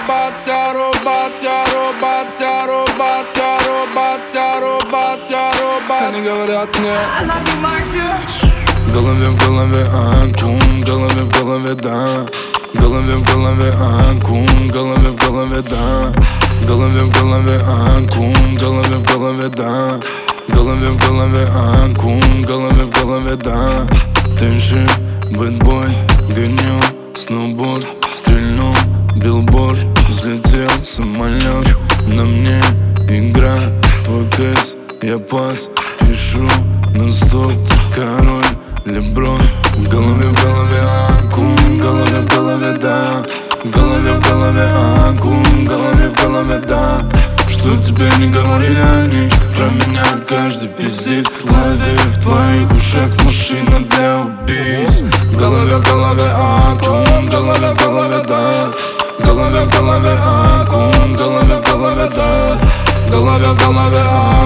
Они говорят мне: в голове аккум, в голове да. В голове аккум, в голове да. В голове аккум, в голове да. В голове аккум, в голове да. Тенши, бэтбой, гоню сноуборд, стрельнул билборд, взлетел самолет. На мне игра, твой кэс, я пас, пишу нон-стоп, король, Леброн. В голове аккум, в голове да. В голове аккум, в голове да. Что тебе не говорили они про меня, каждый пиздит. Лови в твоих ушах машина для убийств. В голове аккум, в голове да. В голове аккум, в голове да. В голове аккум.